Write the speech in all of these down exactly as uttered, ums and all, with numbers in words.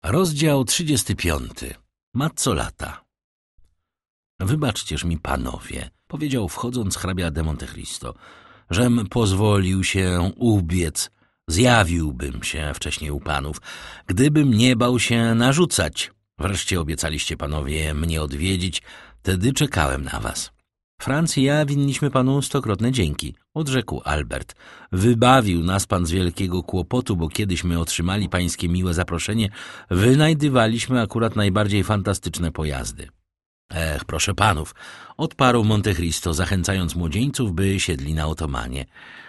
Rozdział trzydziesty piąty. Mazzolata. Wybaczcież mi, panowie, powiedział wchodząc hrabia de Montecristo, żem pozwolił się ubiec, zjawiłbym się wcześniej u panów, gdybym nie bał się narzucać. Wreszcie obiecaliście panowie mnie odwiedzić, tedy czekałem na was. Franc i ja winniśmy panu stokrotne dzięki, odrzekł Albert. Wybawił nas pan z wielkiego kłopotu, bo kiedyśmy otrzymali pańskie miłe zaproszenie, wynajdywaliśmy akurat najbardziej fantastyczne pojazdy. Ech, proszę panów, odparł Montecristo, zachęcając młodzieńców, by siedli na otomanie.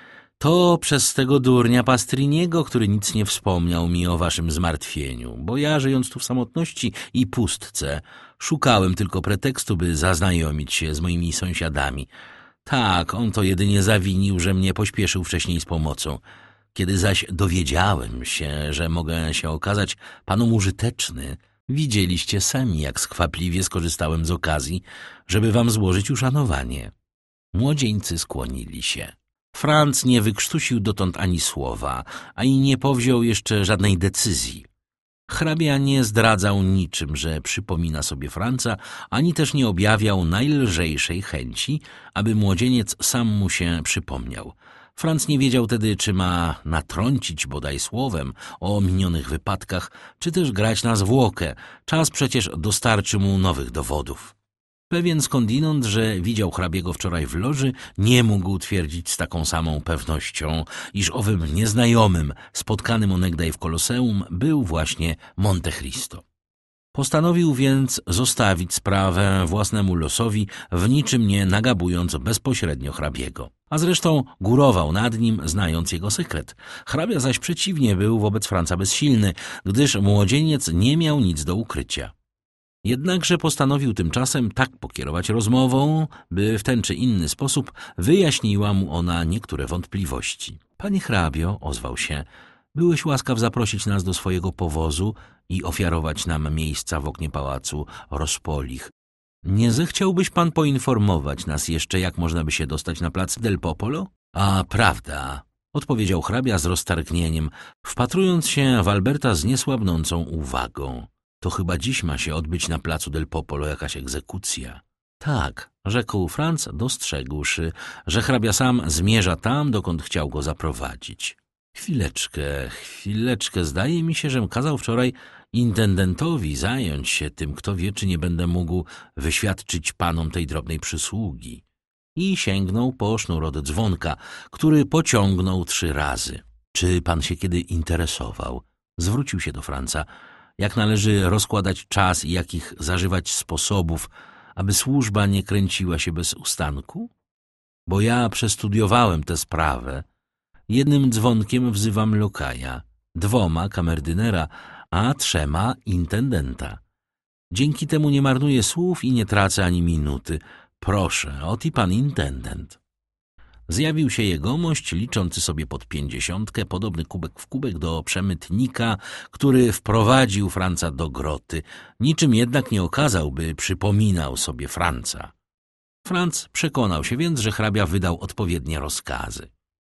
To przez tego durnia Pastriniego, który nic nie wspomniał mi o waszym zmartwieniu, bo ja, żyjąc tu w samotności i pustce, szukałem tylko pretekstu, by zaznajomić się z moimi sąsiadami. Tak, on to jedynie zawinił, że mnie pośpieszył wcześniej z pomocą. Kiedy zaś dowiedziałem się, że mogę się okazać panom użyteczny, widzieliście sami, jak skwapliwie skorzystałem z okazji, żeby wam złożyć uszanowanie. Młodzieńcy skłonili się. Franc nie wykrztusił dotąd ani słowa, ani nie powziął jeszcze żadnej decyzji. Hrabia nie zdradzał niczym, że przypomina sobie Franca, ani też nie objawiał najlżejszej chęci, aby młodzieniec sam mu się przypomniał. Franc nie wiedział tedy, czy ma natrącić bodaj słowem o minionych wypadkach, czy też grać na zwłokę. Czas przecież dostarczy mu nowych dowodów. Pewien skądinąd, że widział hrabiego wczoraj w loży, nie mógł twierdzić z taką samą pewnością, iż owym nieznajomym, spotkanym onegdaj w Koloseum, był właśnie Montecristo. Postanowił więc zostawić sprawę własnemu losowi, w niczym nie nagabując bezpośrednio hrabiego. A zresztą górował nad nim, znając jego sekret. Hrabia zaś przeciwnie był wobec Franca bezsilny, gdyż młodzieniec nie miał nic do ukrycia. Jednakże postanowił tymczasem tak pokierować rozmową, by w ten czy inny sposób wyjaśniła mu ona niektóre wątpliwości. Panie hrabio, ozwał się, byłeś łaskaw zaprosić nas do swojego powozu i ofiarować nam miejsca w oknie pałacu Rospolich. Nie zechciałbyś pan poinformować nas jeszcze, jak można by się dostać na plac del Popolo? A prawda, odpowiedział hrabia z roztargnieniem, wpatrując się w Alberta z niesłabnącą uwagą. To chyba dziś ma się odbyć na placu del Popolo jakaś egzekucja. Tak, rzekł Franc, dostrzegłszy, że hrabia sam zmierza tam, dokąd chciał go zaprowadzić. Chwileczkę, chwileczkę, zdaje mi się, żem kazał wczoraj intendentowi zająć się tym, kto wie, czy nie będę mógł wyświadczyć panom tej drobnej przysługi. I sięgnął po sznur od dzwonka, który pociągnął trzy razy. Czy pan się kiedy interesował? Zwrócił się do Franca. Jak należy rozkładać czas i jakich zażywać sposobów, aby służba nie kręciła się bez ustanku? Bo ja przestudiowałem tę sprawę. Jednym dzwonkiem wzywam lokaja, dwoma kamerdynera, a trzema intendenta. Dzięki temu nie marnuję słów i nie tracę ani minuty. Proszę, ot i pan intendent. Zjawił się jegomość, liczący sobie pod pięćdziesiątkę, podobny kubek w kubek do przemytnika, który wprowadził Franca do groty, niczym jednak nie okazał, by przypominał sobie Franca. Franc przekonał się więc, że hrabia wydał odpowiednie rozkazy.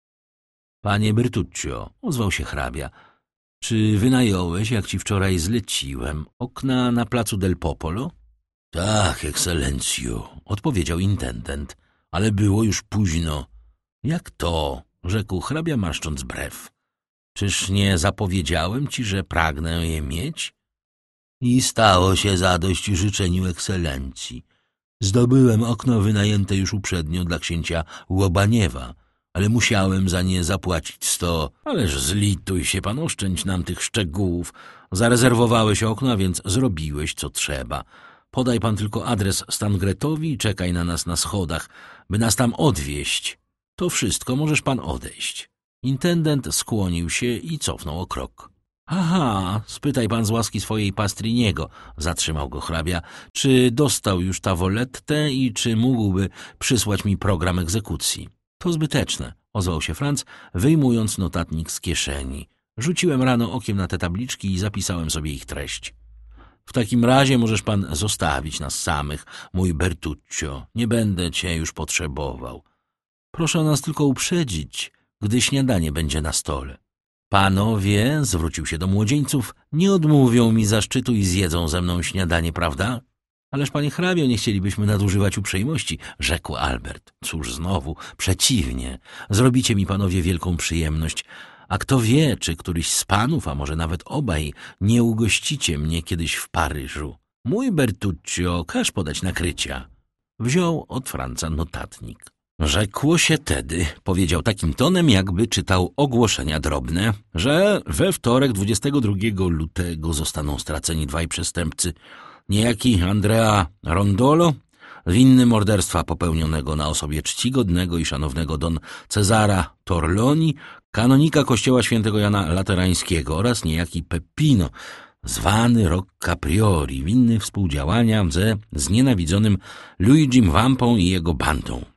Panie Bertuccio, ozwał się hrabia, czy wynająłeś, jak ci wczoraj zleciłem, okna na placu del Popolo? Tak, ekscelencjo, odpowiedział intendent, ale było już późno. Jak to? Rzekł hrabia, marszcząc brew. Czyż nie zapowiedziałem ci, że pragnę je mieć? I stało się zadość życzeniu ekscelencji. Zdobyłem okno wynajęte już uprzednio dla księcia Łobaniewa, ale musiałem za nie zapłacić sto. Ależ zlituj się pan, oszczędź nam tych szczegółów. Zarezerwowałeś okno, więc zrobiłeś co trzeba. Podaj pan tylko adres Stangretowi i czekaj na nas na schodach, by nas tam odwieźć. To wszystko, możesz pan odejść. Intendent skłonił się i cofnął o krok. Aha, spytaj pan z łaski swojej Pastriniego, zatrzymał go hrabia, czy dostał już tawolettę i czy mógłby przysłać mi program egzekucji. To zbyteczne, ozwał się Franc, wyjmując notatnik z kieszeni. Rzuciłem rano okiem na te tabliczki i zapisałem sobie ich treść. W takim razie możesz pan zostawić nas samych, mój Bertuccio. Nie będę cię już potrzebował. Proszę nas tylko uprzedzić, gdy śniadanie będzie na stole. Panowie, zwrócił się do młodzieńców, nie odmówią mi zaszczytu i zjedzą ze mną śniadanie, prawda? Ależ, panie hrabio, nie chcielibyśmy nadużywać uprzejmości, rzekł Albert. Cóż znowu, przeciwnie, zrobicie mi panowie wielką przyjemność, a kto wie, czy któryś z panów, a może nawet obaj, nie ugościcie mnie kiedyś w Paryżu. Mój Bertuccio, każ podać nakrycia. Wziął od Franca notatnik. Rzekło się tedy, powiedział takim tonem, jakby czytał ogłoszenia drobne, że we wtorek dwudziestego drugiego lutego zostaną straceni dwaj przestępcy, niejaki Andrea Rondolo, winny morderstwa popełnionego na osobie czcigodnego i szanownego don Cezara Torloni, kanonika kościoła świętego Jana Laterańskiego, oraz niejaki Peppino, zwany Rocca Priori, winny współdziałania ze znienawidzonym Luigim Vampą i jego bandą.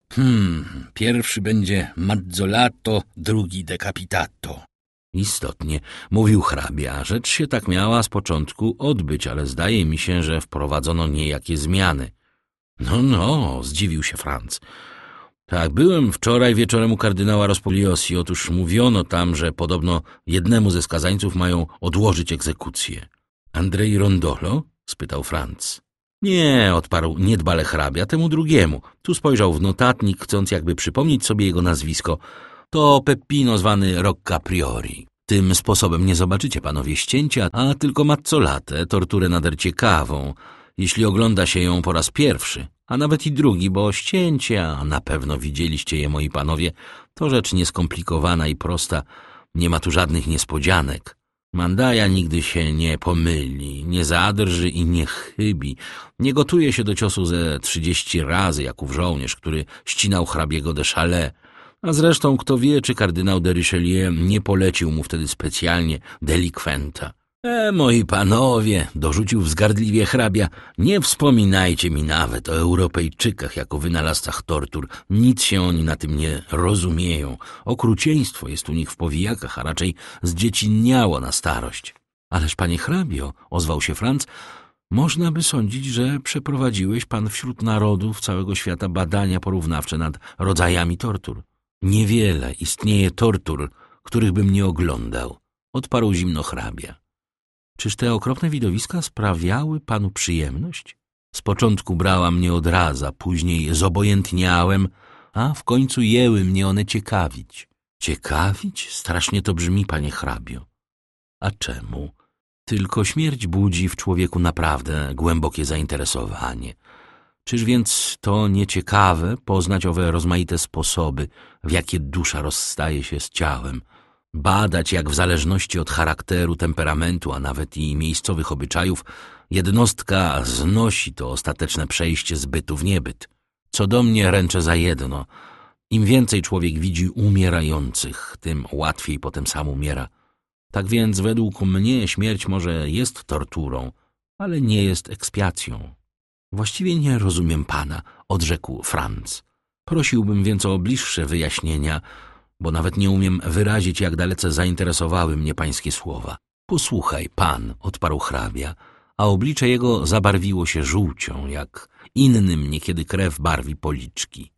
Hmm, pierwszy będzie Mazzolato, drugi Decapitato. Istotnie, mówił hrabia, rzecz się tak miała z początku odbyć, ale zdaje mi się, że wprowadzono niejakie zmiany. No, no, zdziwił się Franc. Tak, byłem wczoraj wieczorem u kardynała Rospoliosi. Otóż mówiono tam, że podobno jednemu ze skazańców mają odłożyć egzekucję. Andrei Rondolo? Spytał Franc. Nie, odparł niedbale hrabia, temu drugiemu. Tu spojrzał w notatnik, chcąc jakby przypomnieć sobie jego nazwisko. To Peppino, zwany Rocca Priori. Tym sposobem nie zobaczycie panowie ścięcia, a tylko mazzolatę, torturę nader ciekawą, jeśli ogląda się ją po raz pierwszy, a nawet i drugi, bo ścięcia, a na pewno widzieliście je, moi panowie, to rzecz nieskomplikowana i prosta, nie ma tu żadnych niespodzianek. Mandaja nigdy się nie pomyli, nie zadrży i nie chybi, nie gotuje się do ciosu ze trzydzieści razy, jak ów żołnierz, który ścinał hrabiego de Chalais. A zresztą kto wie, czy kardynał de Richelieu nie polecił mu wtedy specjalnie delikwenta. E, moi panowie, dorzucił wzgardliwie hrabia, nie wspominajcie mi nawet o Europejczykach jako wynalazcach tortur. Nic się oni na tym nie rozumieją. Okrucieństwo jest u nich w powijakach, a raczej zdziecinniało na starość. Ależ, panie hrabio, ozwał się Franc, można by sądzić, że przeprowadziłeś pan wśród narodów całego świata badania porównawcze nad rodzajami tortur. Niewiele istnieje tortur, których bym nie oglądał, odparł zimno hrabia. Czyż te okropne widowiska sprawiały panu przyjemność? Z początku brała mnie odraza, później zobojętniałem, a w końcu jęły mnie one ciekawić. Ciekawić? Strasznie to brzmi, panie hrabio. A czemu? Tylko śmierć budzi w człowieku naprawdę głębokie zainteresowanie. Czyż więc to nieciekawe poznać owe rozmaite sposoby, w jakie dusza rozstaje się z ciałem, badać, jak w zależności od charakteru, temperamentu, a nawet i miejscowych obyczajów, jednostka znosi to ostateczne przejście z bytu w niebyt. Co do mnie ręczę za jedno. Im więcej człowiek widzi umierających, tym łatwiej potem sam umiera. Tak więc według mnie śmierć może jest torturą, ale nie jest ekspiacją. Właściwie nie rozumiem pana, odrzekł Franc. Prosiłbym więc o bliższe wyjaśnienia, bo nawet nie umiem wyrazić, jak dalece zainteresowały mnie pańskie słowa. Posłuchaj pan, odparł hrabia, a oblicze jego zabarwiło się żółcią, jak innym niekiedy krew barwi policzki.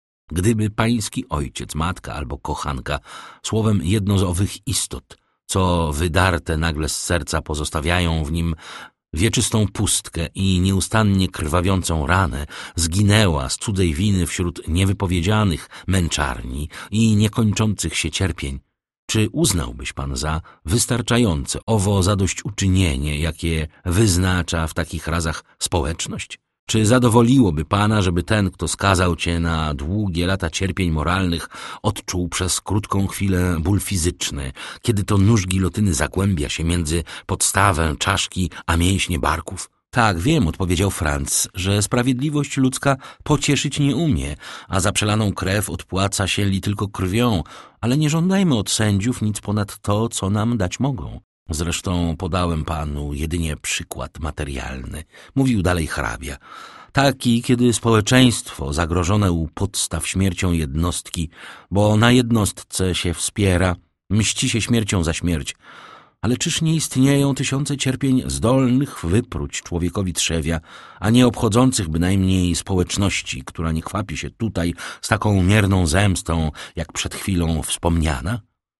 Gdyby pański ojciec, matka albo kochanka, słowem jedno z owych istot, co wydarte nagle z serca pozostawiają w nim wieczystą pustkę i nieustannie krwawiącą ranę, zginęła z cudzej winy wśród niewypowiedzianych męczarni i niekończących się cierpień, czy uznałbyś pan za wystarczające owo zadośćuczynienie, jakie wyznacza w takich razach społeczność? Czy zadowoliłoby pana, żeby ten, kto skazał cię na długie lata cierpień moralnych, odczuł przez krótką chwilę ból fizyczny, kiedy to nóż gilotyny zagłębia się między podstawę czaszki a mięśnie barków? Tak, wiem, odpowiedział Franc, że sprawiedliwość ludzka pocieszyć nie umie, a za przelaną krew odpłaca się li tylko krwią, ale nie żądajmy od sędziów nic ponad to, co nam dać mogą. Zresztą podałem panu jedynie przykład materialny, mówił dalej hrabia. Taki, kiedy społeczeństwo zagrożone u podstaw śmiercią jednostki, bo na jednostce się wspiera, mści się śmiercią za śmierć. Ale czyż nie istnieją tysiące cierpień zdolnych wypróć człowiekowi trzewia, a nie obchodzących bynajmniej społeczności, która nie chwapi się tutaj z taką mierną zemstą, jak przed chwilą wspomniana?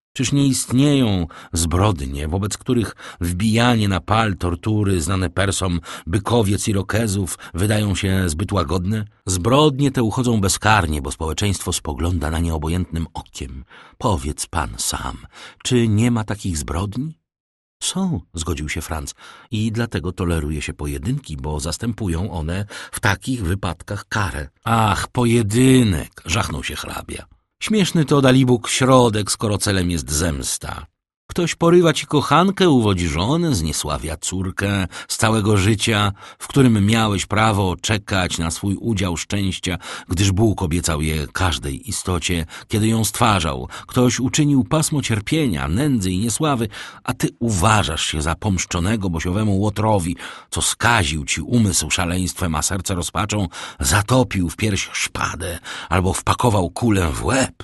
Czyż nie istnieją zbrodnie, wobec których wbijanie na pal tortury znane Persom bykowiec Irokezów wydają się zbyt łagodne? Zbrodnie te uchodzą bezkarnie, bo społeczeństwo spogląda na nie obojętnym okiem. Powiedz pan sam, czy nie ma takich zbrodni? Są, zgodził się Franz, i dlatego toleruje się pojedynki, bo zastępują one w takich wypadkach karę. Ach, pojedynek, żachnął się hrabia. Śmieszny to dalibóg środek, skoro celem jest zemsta. Ktoś porywa ci kochankę, uwodzi żonę, zniesławia córkę z całego życia, w którym miałeś prawo czekać na swój udział szczęścia, gdyż Bóg obiecał je każdej istocie, kiedy ją stwarzał. Ktoś uczynił pasmo cierpienia, nędzy i niesławy, a ty uważasz się za pomszczonego bosiowemu łotrowi, co skaził ci umysł szaleństwem, a serce rozpaczą, zatopił w pierś szpadę albo wpakował kulę w łeb.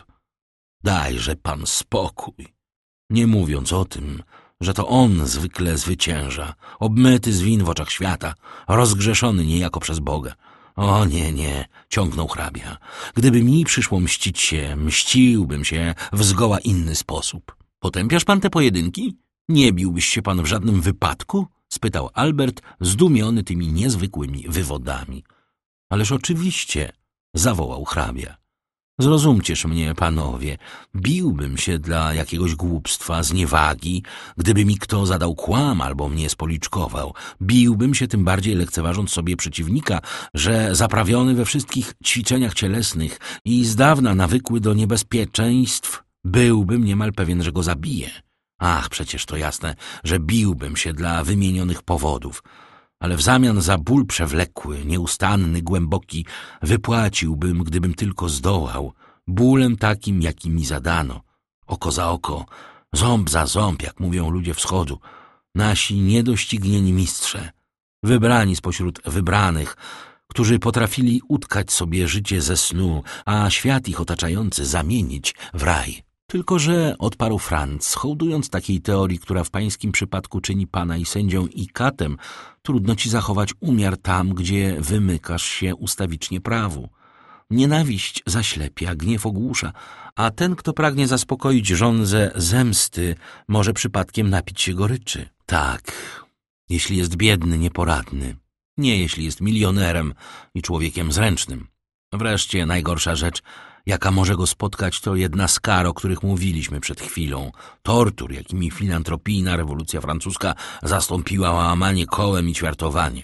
Dajże pan spokój. Nie mówiąc o tym, że to on zwykle zwycięża, obmyty z win w oczach świata, rozgrzeszony niejako przez Boga. O nie, nie, ciągnął hrabia. Gdyby mi przyszło mścić się, mściłbym się w zgoła inny sposób. Potępiasz pan te pojedynki? Nie biłbyś się pan w żadnym wypadku? Spytał Albert, zdumiony tymi niezwykłymi wywodami. Ależ oczywiście, zawołał hrabia. Zrozumcież mnie, panowie, biłbym się dla jakiegoś głupstwa, zniewagi, gdyby mi kto zadał kłam albo mnie spoliczkował. Biłbym się tym bardziej lekceważąc sobie przeciwnika, że zaprawiony we wszystkich ćwiczeniach cielesnych i z dawna nawykły do niebezpieczeństw, byłbym niemal pewien, że go zabiję. Ach, przecież to jasne, że biłbym się dla wymienionych powodów. Ale w zamian za ból przewlekły, nieustanny, głęboki wypłaciłbym, gdybym tylko zdołał, bólem takim, jaki mi zadano. Oko za oko, ząb za ząb, jak mówią ludzie wschodu. Nasi niedoścignieni mistrze, wybrani spośród wybranych, którzy potrafili utkać sobie życie ze snu, a świat ich otaczający zamienić w raj. Tylko że, odparł Franz, hołdując takiej teorii, która w pańskim przypadku czyni pana i sędzią i katem, trudno ci zachować umiar tam, gdzie wymykasz się ustawicznie prawu. Nienawiść zaślepia, gniew ogłusza, a ten, kto pragnie zaspokoić żądzę zemsty, może przypadkiem napić się goryczy. Tak, jeśli jest biedny, nieporadny, nie jeśli jest milionerem i człowiekiem zręcznym. Wreszcie najgorsza rzecz, jaka może go spotkać, to jedna z kar, o których mówiliśmy przed chwilą. Tortur, jakimi filantropijna rewolucja francuska zastąpiła łamanie kołem i ćwiartowanie.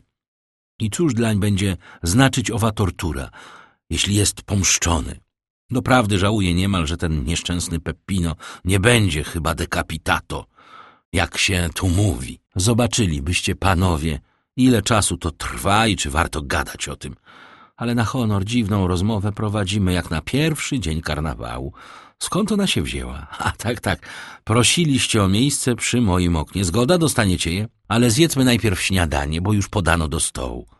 I cóż dlań będzie znaczyć owa tortura, jeśli jest pomszczony? Doprawdy żałuję niemal, że ten nieszczęsny Peppino nie będzie chyba decapitato, jak się tu mówi. Zobaczylibyście, panowie, ile czasu to trwa i czy warto gadać o tym. Ale na honor dziwną rozmowę prowadzimy jak na pierwszy dzień karnawału. Skąd ona się wzięła? A tak, tak, prosiliście o miejsce przy moim oknie. Zgoda, dostaniecie je? Ale zjedzmy najpierw śniadanie, bo już podano do stołu.